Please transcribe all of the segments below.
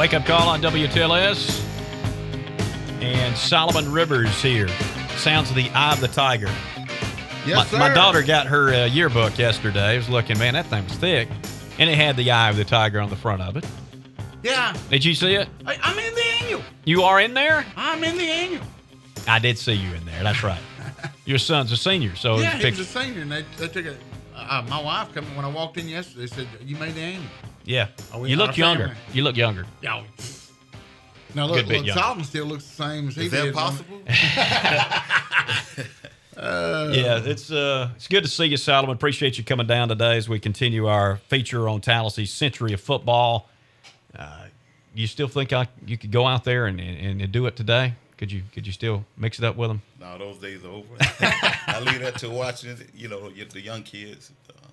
Wake up call on WTLS. And Solomon Rivers here. Sounds of the Eye of the Tiger. Yes, sir. My daughter got her yearbook yesterday. I was looking, man, that thing was thick. And it had the Eye of the Tiger on the front of it. Yeah. Did you see it? I'm in the annual. You are in there? I'm in the annual. I did see you in there. That's right. Your son's a senior, so Yeah, he was a senior, and they took it. My wife came when I walked in yesterday. Said, "You made the annual." Yeah. Are we You our look younger. family? You look younger. Yeah. Now Good bit look, younger. Solomon still looks the same as he Is did. that possible? Yeah, it's good to see you, Solomon. Appreciate you coming down today as we continue our feature on Tallessee's Century of Football. You still think you could go out there and do it today? Could you still mix it up with them? No, those days are over. I leave that to watching, the young kids.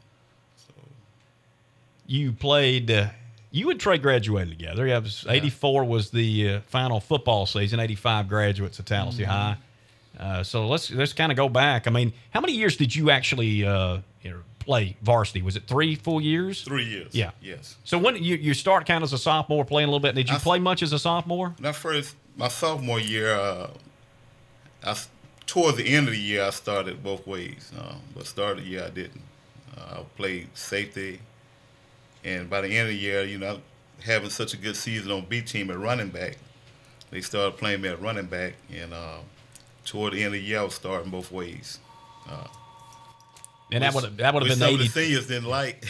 You played. You and Trey graduated together. Yeah, 84 was the final football season. 85 graduates at Tallassee High. So let's kind of go back. I mean, how many years did you actually play varsity? Was it 3 full years? 3 years. Yeah. Yes. So when you start kind of as a sophomore, playing a little bit, did you play much as a sophomore? My sophomore year, toward the end of the year, I started both ways. But start of the year, I didn't. I played safety. And by the end of the year, having such a good season on B team at running back, they started playing me at running back. And toward the end of the year, I was starting both ways. And that would have been some 80. of the seniors didn't like,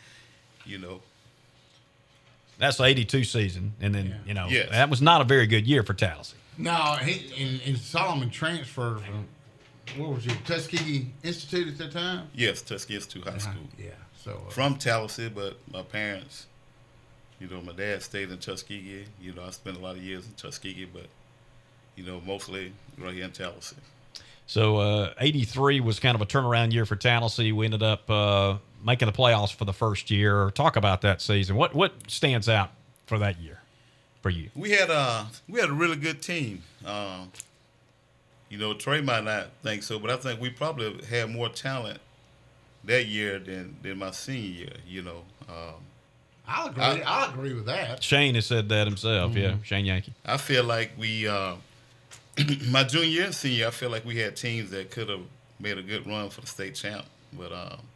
That's the 82 season, and then Yes. that was not a very good year for Tallassee. No, and Solomon transferred from what was it, Tuskegee Institute at that time? Yes, Tuskegee Institute High School. Yeah. So From Tallassee, but my parents, my dad stayed in Tuskegee. I spent a lot of years in Tuskegee, but, mostly right here in Tallassee. So 83 was kind of a turnaround year for Tallassee. We ended up making the playoffs for the first year. Talk about that season. What stands out for that year for you? We had a really good team. Trey might not think so, but I think we probably had more talent that year than my senior year. I'll agree with that. Shane has said that himself. Mm-hmm. Yeah, Shane Yankee. I feel like we, my junior year and senior year, I feel like we had teams that could have made a good run for the state champ. But,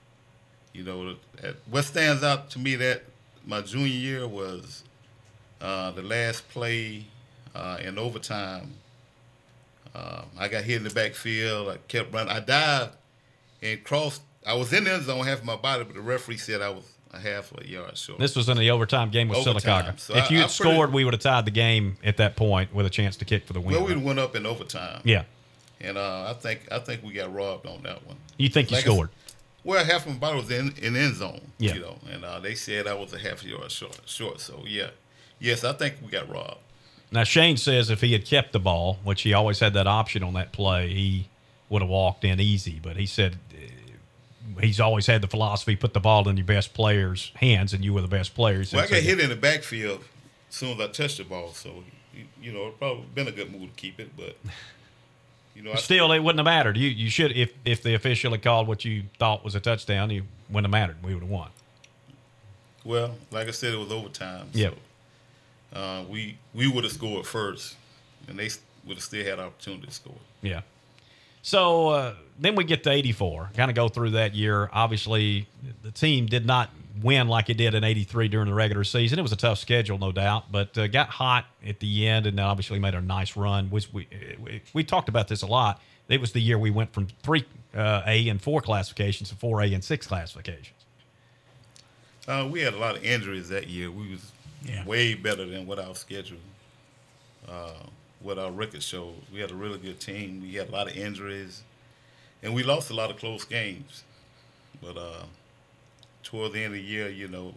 what stands out to me that my junior year was the last play in overtime. I got hit in the backfield. I kept running. I dived and crossed. I was in the end zone half of my body, but the referee said I was a half a yard short. This was in the overtime game with Sylacauga. So if you had scored, we would have tied the game at that point with a chance to kick for the win. Well, we went up in overtime. Yeah. And I think we got robbed on that one. You think you scored? Well, half of my body was in the end zone. Yeah. And they said I was a half a yard short. So yes, I think we got robbed. Now Shane says if he had kept the ball, which he always had that option on that play, he would have walked in easy. But he said he's always had the philosophy, put the ball in your best player's hands, and you were the best players. Well, I got hit in the backfield as soon as I touched the ball. So, it probably been a good move to keep it. But, still, it wouldn't have mattered. You should, if they officially called what you thought was a touchdown, it wouldn't have mattered. We would have won. Well, like I said, it was overtime. Yep. So, we would have scored first, and they would have still had opportunity to score. Yeah. So then we get to 84, kind of go through that year. Obviously, the team did not win like it did in 83 during the regular season. It was a tough schedule, no doubt, but got hot at the end and obviously made a nice run. We talked about this a lot. It was the year we went from 3A and 4 classifications to 4A and 6 classifications. We had a lot of injuries that year. We was way better than what our schedule what our record showed. We had a really good team. We had a lot of injuries, and we lost a lot of close games. But toward the end of the year,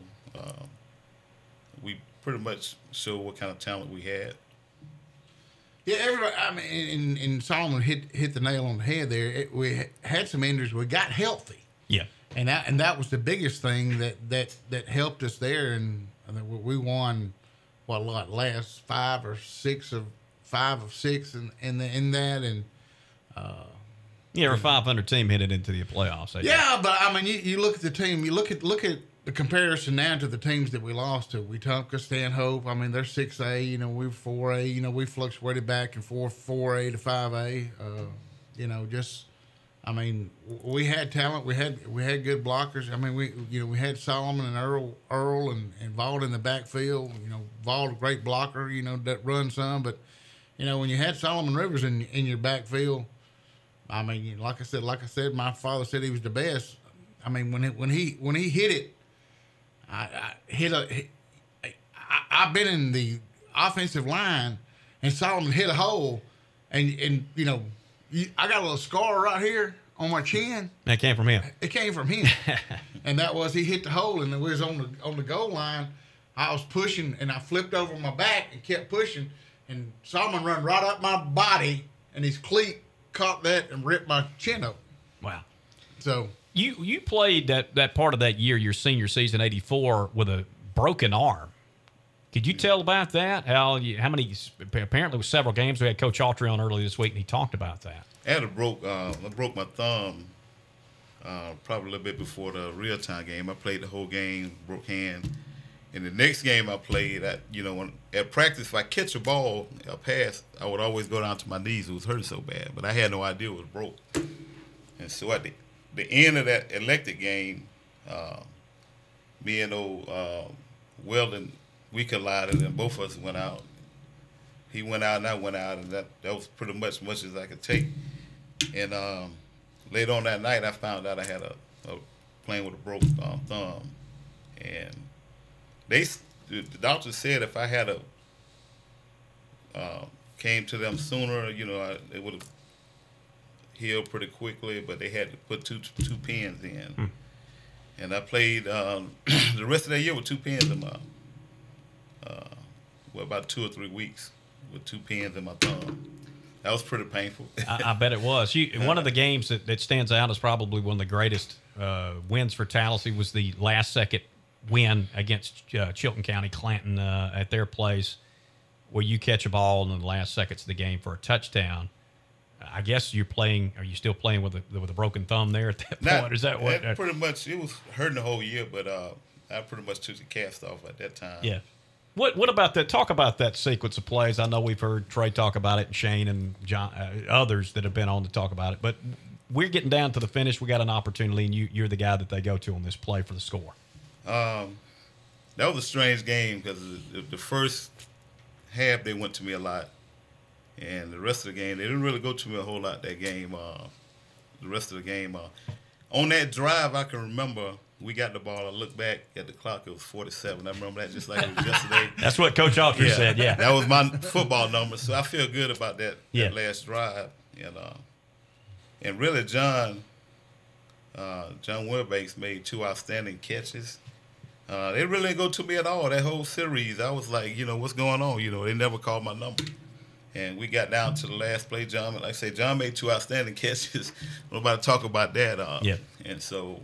we pretty much showed what kind of talent we had. Yeah, everybody. I mean, and Solomon hit the nail on the head there. We had some injuries. We got healthy. Yeah, and that was the biggest thing that helped us there. And I think we won last 5 or 6 of 5 of 6 in that and. Yeah, a 500 team headed into the playoffs. Yeah, but I mean, you look at the team. You look at the comparison now to the teams that we lost to, Wetumpka, Stanhope, I mean, they're 6A, you know, we're 4A, you know, we fluctuated back and forth 4A to 5A, you know, just, I mean, we had talent, we had good blockers. I mean, we had Solomon and Earl and Vaught in the backfield, you know, Vaught, a great blocker, you know, that runs some, but, you know, when you had Solomon Rivers in your backfield, I mean, like I said, my father said he was the best. I mean, when he hit it, I've been in the offensive line, and Solomon hit a hole, and you know, I got a little scar right here on my chin. That came from him. It came from him, and that was he hit the hole, and it was on the goal line. I was pushing, and I flipped over my back and kept pushing, and Solomon run right up my body, and his cleat caught that and ripped my chin up. Wow. So. You played that part of that year, your senior season, 84, with a broken arm. Could you tell about that? How many? Apparently, it was several games. We had Coach Autry on earlier this week, and he talked about that. I broke my thumb probably a little bit before the real-time game. I played the whole game, broke hand. In the next game I played, at practice, if I catch a ball, a pass, I would always go down to my knees. It was hurting so bad, but I had no idea it was broke. And so at the end of that elected game, me and Weldon, we collided, and both of us went out. He went out and I went out, and that was pretty much as I could take. And later on that night, I found out I had a playing with a broke thumb, and the doctor said if I had came to them sooner, it would have healed pretty quickly, but they had to put two pins in. And I played the rest of that year with 2 pins in my, about 2 or 3 weeks with 2 pins in my thumb. That was pretty painful. I bet it was. One of the games that stands out as probably one of the greatest wins for Tallahassee was the last-second win against Chilton County Clanton at their place, where you catch a ball in the last seconds of the game for a touchdown. I guess you're playing. Are you still playing with a broken thumb there at that point? Is that what? Pretty much. It was hurting the whole year, but I pretty much took the cast off at that time. Yeah. What about that? Talk about that sequence of plays. I know we've heard Trey talk about it, and Shane and John, others that have been on to talk about it. But we're getting down to the finish. We got an opportunity, and you're the guy that they go to on this play for the score. That was a strange game because the first half they went to me a lot. And the rest of the game, they didn't really go to me a whole lot that game. The rest of the game. On that drive, I can remember we got the ball. I looked back at the clock. It was 47. I remember that just like it was yesterday. That's what Coach Autry said, yeah. That was my football number. So I feel good about that last drive. And really, John Wilbanks made 2 outstanding catches. They really didn't go to me at all that whole series. I was like, what's going on? They never called my number. And we got down to the last play. John, like I say, John made 2 outstanding catches. Nobody talk about that. And so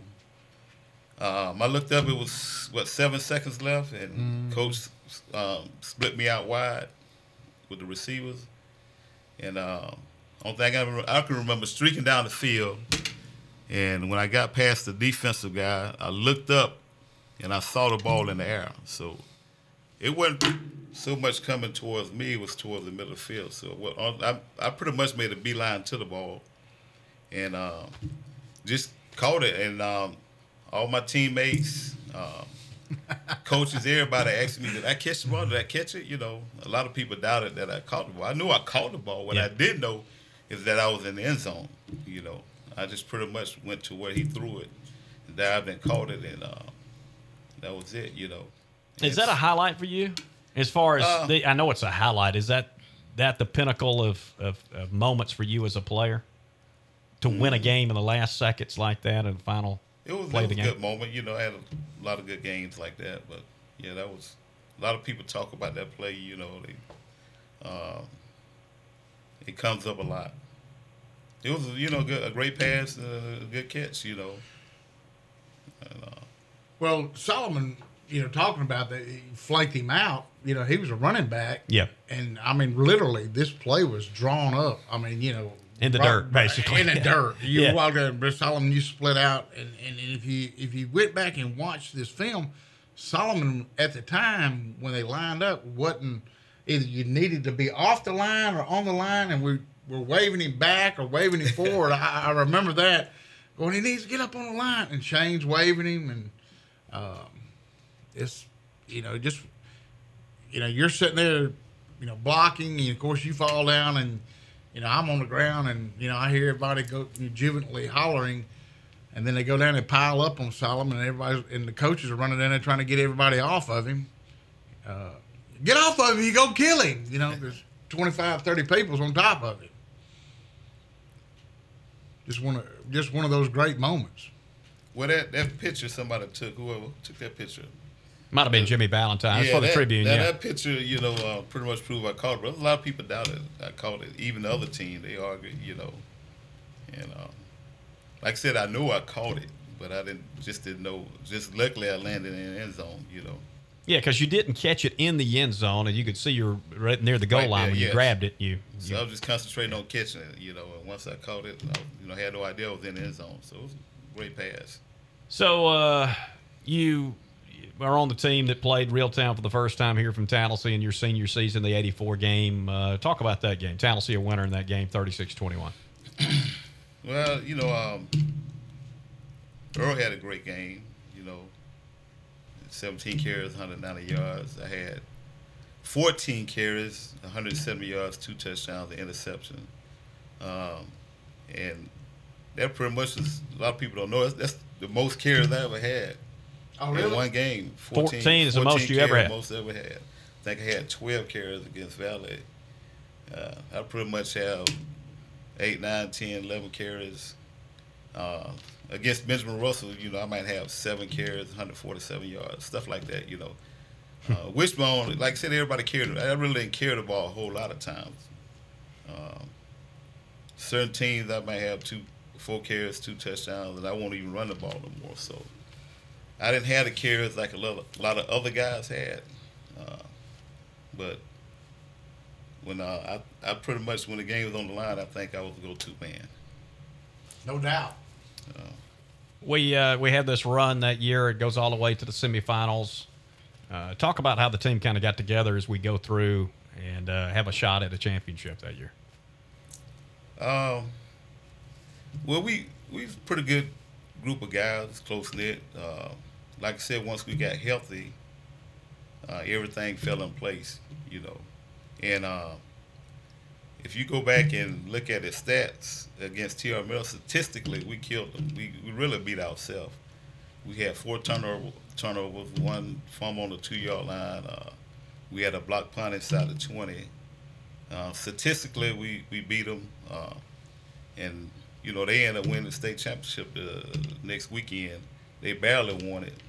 I looked up. It was 7 seconds left, and Coach split me out wide with the receivers. And only thing I can remember streaking down the field. And when I got past the defensive guy, I looked up and I saw the ball in the air. So it wasn't so much coming towards me, it was towards the middle of the field. So I pretty much made a beeline to the ball and just caught it. And all my teammates, coaches, everybody asked me, did I catch the ball? Did I catch it? A lot of people doubted that I caught the ball. I knew I caught the ball. What I didn't know is that I was in the end zone. I just pretty much went to where he threw it, and dived and caught it, and that was it, Is that a highlight for you? As far as I know it's a highlight. Is that the pinnacle of moments for you as a player? To win a game in the last seconds like that in the final play of the game? It was a good moment. I had a lot of good games like that. But, yeah, that was – a lot of people talk about that play. It comes up a lot. It was, a great pass, a good catch, And, well, Solomon – talking about that, he flaked him out. He was a running back. Yeah. And, literally, this play was drawn up. In the dirt, basically. In the dirt. You Yeah. walk there, but Solomon, you split out, and if you went back and watched this film, Solomon at the time when they lined up wasn't either you needed to be off the line or on the line, and we were waving him back or waving him forward. I remember that going, he needs to get up on the line, and Shane's waving him, and it's just you're sitting there, blocking, and of course you fall down and. I'm on the ground, and I hear everybody go jubilantly hollering, and then they go down and pile up on Solomon, and the coaches are running down there trying to get everybody off of him. Get off of him! You go kill him! There's 25, 30 people's on top of him. Just one of those great moments. Well, that picture somebody took, whoever took that picture. Might have been Jimmy Valentine. It's for the Tribune, That picture, pretty much proved I caught it. But a lot of people doubted I caught it. Even the other team, they argued, And like I said, I knew I caught it, but I didn't know. Just luckily I landed in the end zone, Yeah, because you didn't catch it in the end zone, and you could see you're right near the goal line there, when you grabbed it. So I was just concentrating on catching it, And once I caught it, I had no idea I was in the end zone. So it was a great pass. So you are on the team that played Reeltown for the first time here from Tallahassee in your senior season, the '84 game. Talk about that game. Tallahassee a winner in that game, 36-21. Well, Earl had a great game. 17 carries, 190 yards. I had 14 carries, 170 yards, 2 touchdowns, an interception. And that pretty much is, a lot of people don't know, that's the most carries I ever had. Oh, really? In one game. 14 is the most you ever had. Most I ever had. I think I had 12 carries against Valley. I pretty much have 8, 9, 10, 11 carries. Against Benjamin Russell, I might have 7 carries, 147 yards, stuff like that, Wishbone, like I said, everybody carried it. I really didn't carry the ball a whole lot of times. Certain teams, I might have 4 carries, 2 touchdowns, and I won't even run the ball no more. So I didn't have the carries like a lot of other guys had. But when I pretty much, when the game was on the line, I think I was the go-to man. No doubt. We had this run that year. It goes all the way to the semifinals. Talk about how the team kind of got together as we go through and have a shot at a championship that year. Well, we was a pretty good group of guys, close knit. Like I said, once we got healthy, everything fell in place, And if you go back and look at the stats against TR Miller, statistically, we killed them. We really beat ourselves. We had 4 turnovers, 1 fumble on the 2-yard line. We had a block punt inside the 20. Statistically, we beat them. And, they ended up winning the state championship the next weekend. They barely won it.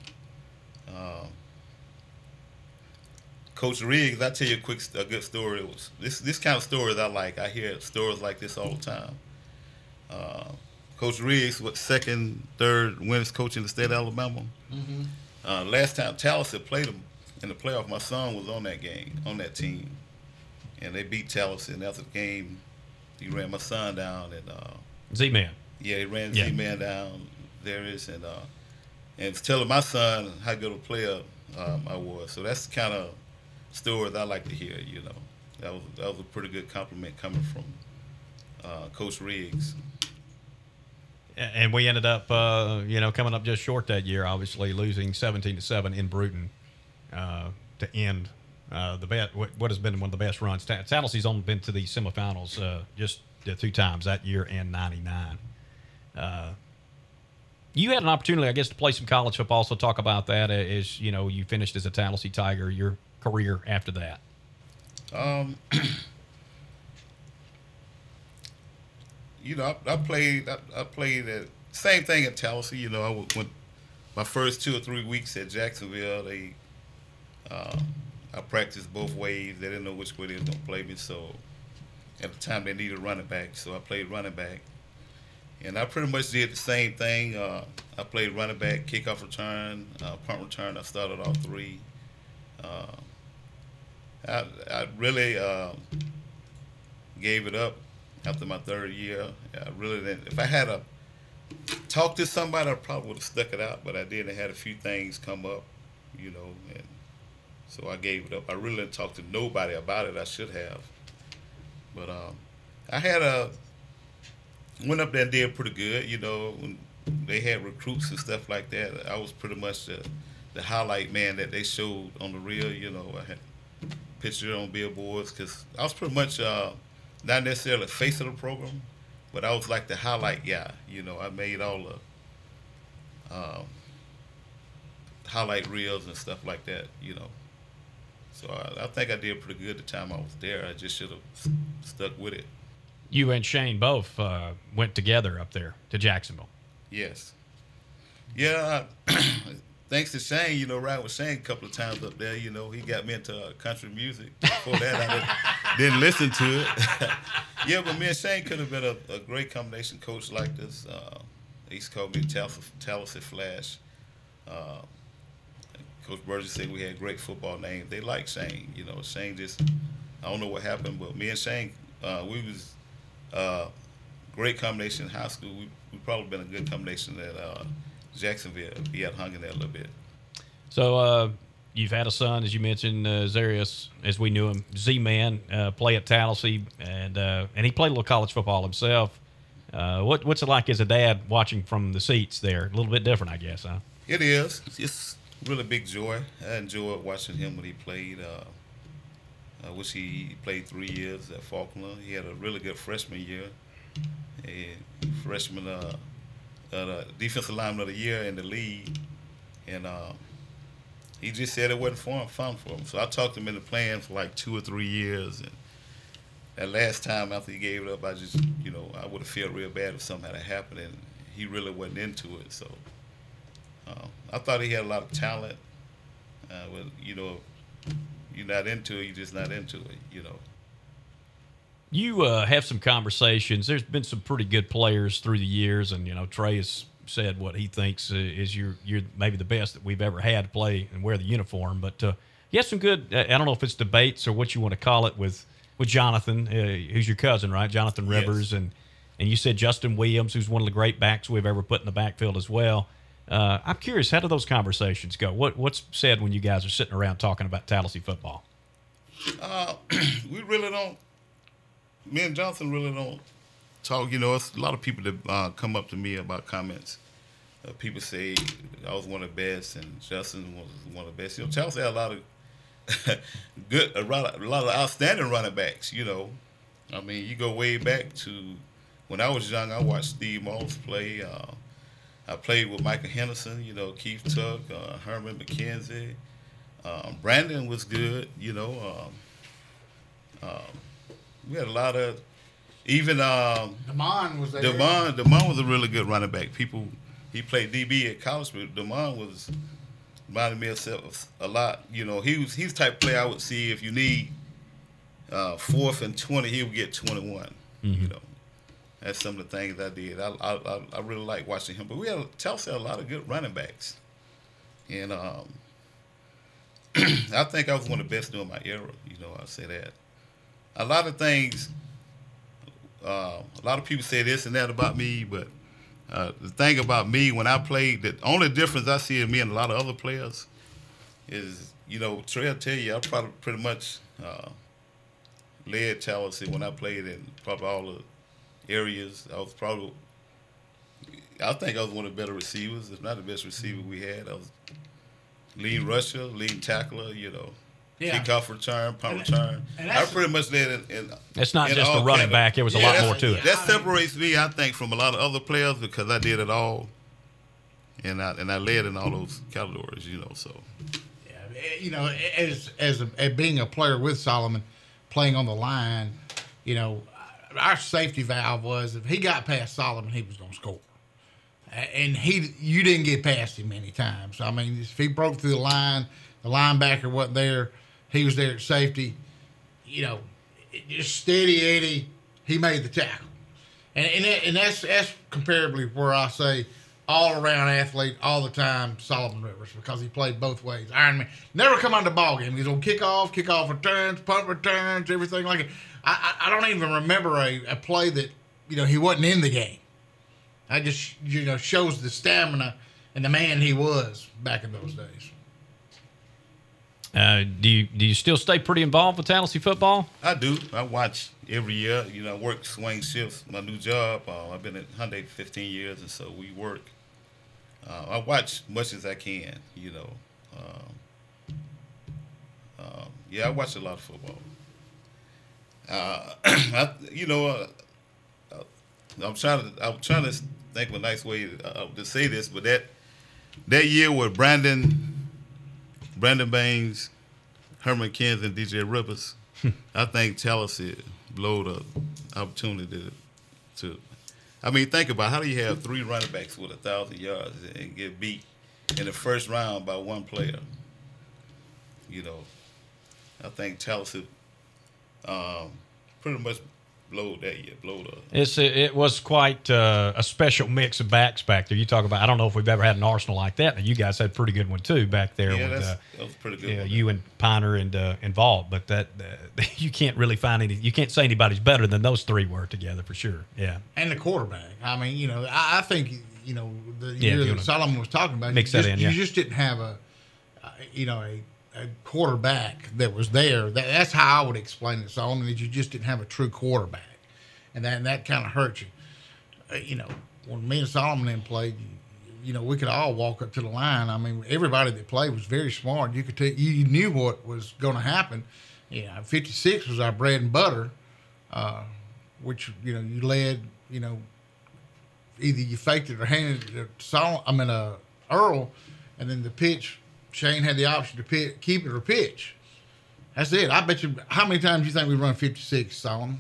Coach Riggs, I tell you a good story. It was this kind of stories I like. I hear stories like this all the time. Coach Riggs was 2nd, 3rd winningest coach in the state of Alabama. Mm-hmm. Last time Tallahassee played them in the playoff, my son was on that team, and they beat Tallahassee. And after the game, he ran my son down and Z-Man. Yeah, he ran Z-Man down. There is and was telling my son how good a player I was. So that's the kind of stories I like to hear. That was a pretty good compliment coming from Coach Riggs. And we ended up, coming up just short that year. Obviously, losing 17-7 in Bruton to end what has been one of the best runs. Tallahassee's only been to the semifinals just 2 times, that year and '99. You had an opportunity, I guess, to play some college football. So talk about that as you finished as a Tallahassee Tiger. Your career after that. I played at same thing at Tallahassee. I went my first 2 or 3 weeks at Jacksonville. I practiced both ways. They didn't know which way they were going to play me, so at the time they needed running back, so I played running back. And I pretty much did the same thing. I played running back, kickoff return, punt return. I started all 3. I really gave it up after my third year. I really didn't. If I had a talked to somebody, I probably would have stuck it out, but I didn't. I had a few things come up, and so I gave it up. I really didn't talk to nobody about it. I should have. But I went up there and did pretty good, when they had recruits and stuff like that. I was pretty much the highlight man that they showed on the reel, I had pictures on billboards because I was pretty much not necessarily the face of the program, but I was like the highlight guy. I made all the highlight reels and stuff like that, So I think I did pretty good the time I was there. I just should have stuck with it. You and Shane both went together up there to Jacksonville. Yes. Yeah, thanks to Shane, riding with Shane a couple of times up there, he got me into country music. Before that, I didn't listen to it. Yeah, but me and Shane could have been a great combination coach like this. They used to call me Tallahassee Flash. Coach Burgess said we had great football names. They like Shane. Shane just, I don't know what happened, but me and Shane, we was great combination in high school. We probably been a good combination at Jacksonville. He had hung in there a little bit. So you've had a son, as you mentioned, Zarius, as we knew him, Z-Man, play at Tallahassee, and he played a little college football himself. What's it like as a dad watching from the seats there? A little bit different, I guess, huh? It is. It's really big joy. I enjoyed watching him when he played. I wish he played 3 years at Faulkner. He had a really good freshman year. Freshman defensive lineman of the year in the league. And he just said it wasn't fun for him. So I talked him into playing for like 2 or 3 years. And that last time after he gave it up, I just, I would have felt real bad if something had happened. And he really wasn't into it. So I thought he had a lot of talent. But, you're not into it, you're just not into it, You have some conversations. There's been some pretty good players through the years, and Trey has said what he thinks is you're maybe the best that we've ever had to play and wear the uniform. But you have some good. I don't know if it's debates or what you want to call it with Jonathan, who's your cousin, right? Jonathan Rivers, yes. and you said Justin Williams, who's one of the great backs we've ever put in the backfield as well. I'm curious, how do those conversations go? What's said when you guys are sitting around talking about Tallahassee football? We really don't. Me and Jonathan really don't talk. It's a lot of people that come up to me about comments. People say I was one of the best, and Justin was one of the best. Tallahassee had a lot of a lot of outstanding running backs. I mean, you go way back to when I was young. I watched Steve Moss play. I played with Michael Henderson, Keith Tuck, Herman McKenzie. Brandon was good, We had a lot of, even Damon was there. Damon was a really good running back. He played DB at college, but Damon reminded me of a lot. He's the type of player I would see if you need 4th and 20, he would get 21. Mm-hmm. That's some of the things I did. I really like watching him. But Tallahassee had a lot of good running backs. And I think I was one of the best during my era. I say that. A lot of things, a lot of people say this and that about me, but the thing about me, when I played, the only difference I see in me and a lot of other players is, Trey will tell you, I probably pretty much led Tallahassee when I played in probably all the areas. I think I was one of the better receivers, if not the best receiver we had. I was lead rusher, lead tackler, kickoff return, punt return. I pretty much led in it's not just a running back. There was a lot more to it. That separates me, I think, from a lot of other players because I did it all, and I led in all those categories, So. Yeah, as being a player with Solomon, playing on the line, our safety valve was if he got past Solomon, he was going to score. And you didn't get past him many times. I mean, if he broke through the line, the linebacker wasn't there, he was there at safety. Just steady Eddie, he made the tackle. And that's comparably where I say all-around athlete all the time, Solomon Rivers, because he played both ways. Iron Man. Never come out of the ball game. He was on kickoff returns, punt returns, everything like it. I don't even remember a play that, he wasn't in the game. I just, shows the stamina and the man he was back in those days. Do you still stay pretty involved with Tallahassee football? I do. I watch every year. I work swing shifts. My new job. I've been at Hyundai 15 years, and so we work. I watch much as I can. Yeah, I watch a lot of football. I'm trying to think of a nice way to say this, but that year with Brandon Baines, Herman Kins, and DJ Rivers, I think Tallahassee blew the opportunity to. I mean, think about how do you have 3 running backs with 1,000 yards and get beat in the first round by one player? I think Tallahassee pretty much blowed that year. It was quite a special mix of backs back there. You talk about, I don't know if we've ever had an Arsenal like that. Now, you guys had a pretty good one too back there. Yeah, with, that was pretty good. You and Piner and Vault, but that you can't really find any. You can't say anybody's better than those 3 were together for sure. Yeah, and the quarterback. I mean, I think the year that Solomon was talking about, you just didn't have a quarterback that was there. That's how I would explain it, Solomon. That you just didn't have a true quarterback, and that kind of hurt you. When me and Solomon then played, we could all walk up to the line. I mean, everybody that played was very smart. You could you knew what was going to happen. 56 was our bread and butter, which you led. Either you faked it or handed it to Earl, and then the pitch. Shane had the option to keep it or pitch. That's it. I bet you. How many times do you think we run 56, Solomon?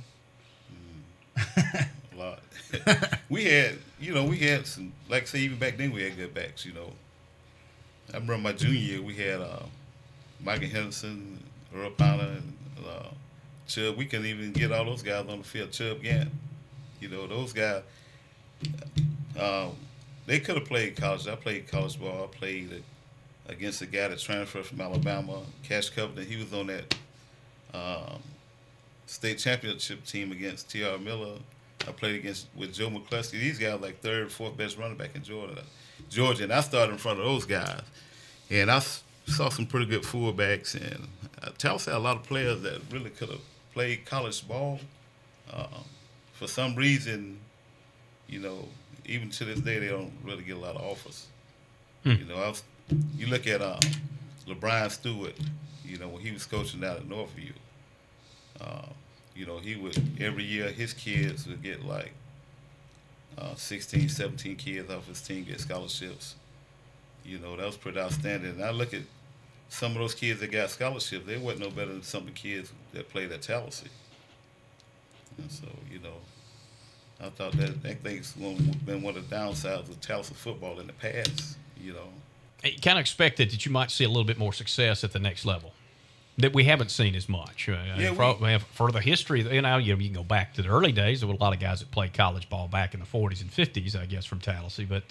A lot. we had some, like I say, even back then we had good backs. I remember my junior year we had Michael Henderson, Earl Piner, and Chubb. We couldn't even get all those guys on the field. Chubb Gant. Those guys. They could have played college. I played college ball. I played against a guy that transferred from Alabama, Cash Covington. He was on that state championship team against T.R. Miller. I played with Joe McCluskey. These guys like 3rd, 4th best running back in Georgia, and I started in front of those guys. And I saw some pretty good fullbacks, and Tallahassee had a lot of players that really could have played college ball. For some reason, even to this day, they don't really get a lot of offers. You look at LeBron Stewart, when he was coaching out at Northview, he would, every year his kids would get like 16, 17 kids off his team get scholarships. That was pretty outstanding. And I look at some of those kids that got scholarships, they wasn't no better than some of the kids that played at Tallahassee. And so, I thought that thing's been one of the downsides of Tallahassee football in the past, You kind of expected that you might see a little bit more success at the next level that we haven't seen as much. For the history, you can go back to the early days. There were a lot of guys that played college ball back in the 40s and 50s, I guess, from Tallahassee, but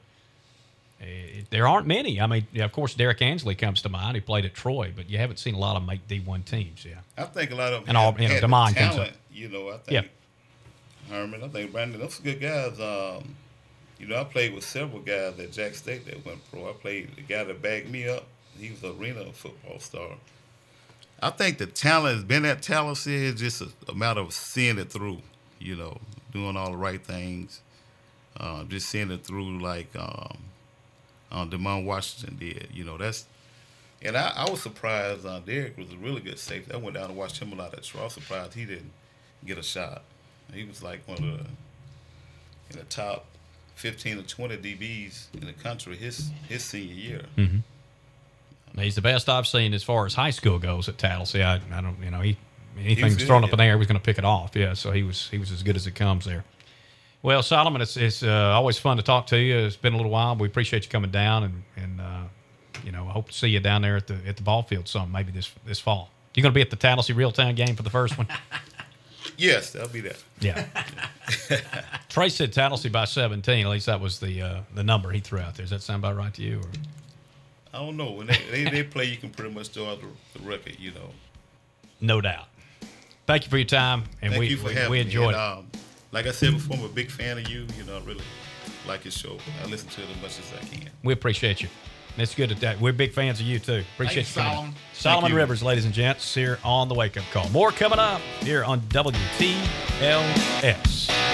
there aren't many. I mean, of course, Derek Ansley comes to mind. He played at Troy, but you haven't seen a lot of make D1 teams. Yeah, I think a lot of them and had DeMond talent. I think Herman. I think Brandon. Those are good guys. I played with several guys at Jack State that went pro. I played the guy that backed me up. He was an arena football star. I think the talent has been at Tallahassee. It's just a matter of seeing it through, doing all the right things, just seeing it through like DeMond Washington did. And I was surprised. Derek was a really good safety. I went down and watched him a lot at Troy. I was surprised he didn't get a shot. He was like one of the top 15 or 20 DBs in the country his senior year. Mm-hmm. He's the best I've seen as far as high school goes at Tallahassee. I don't, anything's thrown up in the air, he's going to pick it off. Yeah, so he was as good as it comes there. Well, Solomon, it's always fun to talk to you. It's been a little while. We appreciate you coming down, and I hope to see you down there at the ball field some maybe this fall. You going to be at the Tallahassee Real-Time game for the first one? Yes, I'll be there. Yeah. Trey said Tallahassee by 17. At least that was the number he threw out there. Does that sound about right to you? Or? I don't know. When they play, you can pretty much throw out the record, No doubt. Thank you for your time, and Thank you for having we me. enjoyed And, it. like I said before, I'm a big fan of you. You know, I really like your show. I listen to it as much as I can. We appreciate you. It's good at that. We're big fans of you, too. Appreciate Thanks, you coming. Solomon. Solomon Thank you. Rivers, ladies and gents, here on The Wake Up Call. More coming up here on WTLS.